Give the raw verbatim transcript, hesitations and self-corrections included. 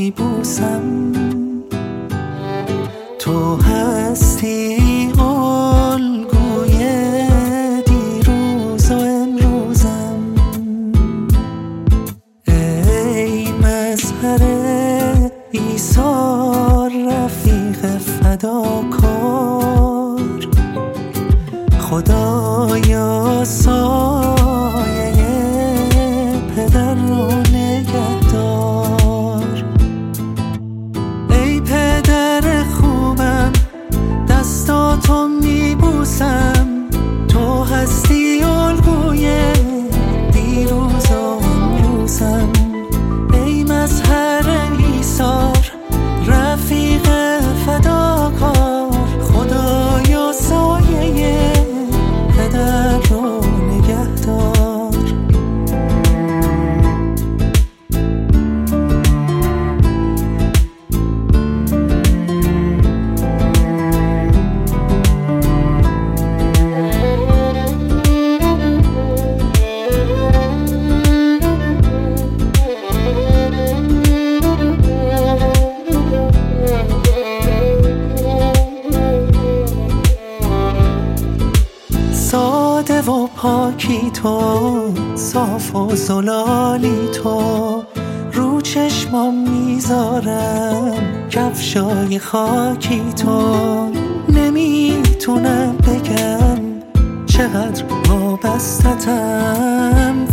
میبوسم. تو هستی الگوی دیروز و امروزم. ای مظهر ایثار رفیق فداکار، خدایا سایه پدر رو نگهدار. ای پدر خوبم دستاتو میبوسم. تو هستی الگوی دیروز و امروزم. ای مظهر ایثار رفیق فداکار، خدایا سایه پدر رو نگهدار. ساده و پاکی تو، صاف و زلالی تو، رو چشمام میذارم کفشای خاکی تو. نمیتونم بگم چقدر وابسته‌تم